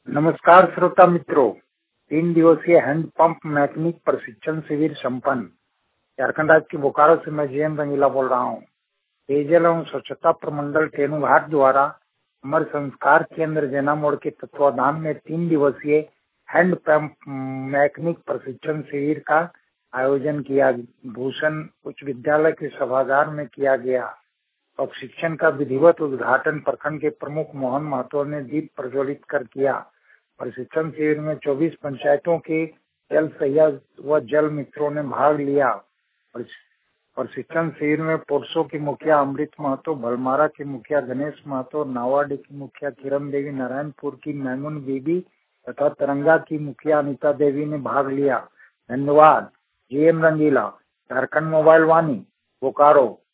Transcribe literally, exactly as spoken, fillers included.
नमस्कार श्रोता मित्रों, तीन दिवसीय हैंडपंप मैकेनिक प्रशिक्षण शिविर संपन्न। झारखंड राज्य के बोकारो से मैं जीएम रंगीला बोल रहा हूँ। पेयजल एवं स्वच्छता प्रमंडल टेनुघाट द्वारा अमर संस्कार केंद्र जैना मोड़ के तत्वाधान में तीन दिवसीय हैंडपंप मैकेनिक प्रशिक्षण शिविर का आयोजन किया भूषण उच्च विद्यालय के सभागार में किया गया। प्रशिक्षण का विधिवत उद्घाटन प्रखंड के प्रमुख मोहन महतो ने दीप प्रज्वलित कर किया। प्रशिक्षण शिविर में चौबीस पंचायतों के जल सहिया व जल मित्रों ने भाग लिया। प्रशिक्षण शिविर में पोरसो की मुखिया अमृत महतो, भलमारा के मुखिया गणेश महतो, नावाडी की मुखिया किरण देवी, नारायणपुर की मैमुन बीबी तथा तरंगा की मुखिया अनिता देवी ने भाग लिया। धन्यवाद। GM Rangila, Jharkhand mobile Vaani, Bokaro.